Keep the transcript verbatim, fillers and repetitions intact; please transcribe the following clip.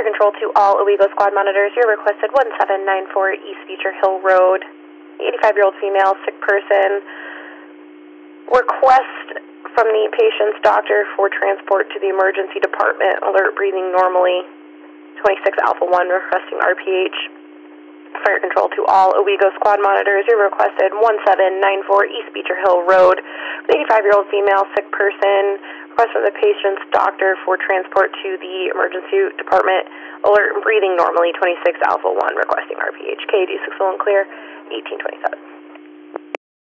Fire control to all Owego squad monitors. You're requested one seven nine four East Beecher Hill Road. eighty-five-year-old female, sick person. Request from the patient's doctor for transport to the emergency department. Alert, breathing normally. twenty-six Alpha one requesting R P H. Fire control to all Owego squad monitors. You're requested one seven nine four East Beecher Hill Road. eighty-five-year-old female, sick person. Request from the patient's doctor for transport to the emergency department. Alert and breathing normally. twenty-six Alpha one requesting R P H. K D six one clear. eighteen twenty-seven.